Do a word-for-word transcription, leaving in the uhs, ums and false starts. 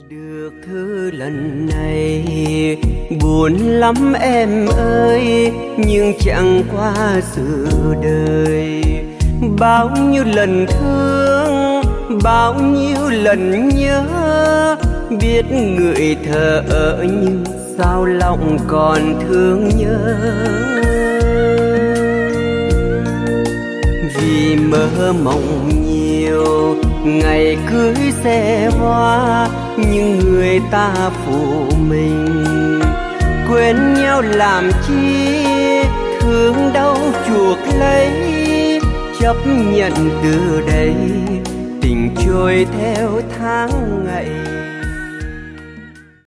Được thư lần này buồn lắm em ơi, nhưng chẳng qua sự đời. Bao nhiêu lần thương, bao nhiêu lần nhớ, biết người thờ ơ nhưng sao lòng còn thương nhớ. Vì mơ mộng nhiều ngày cưới xe hoa, nhưng người ta phụ mình quên nhau làm chi, thương đau chuộc lấy, chấp nhận từ đây tình trôi theo tháng ngày.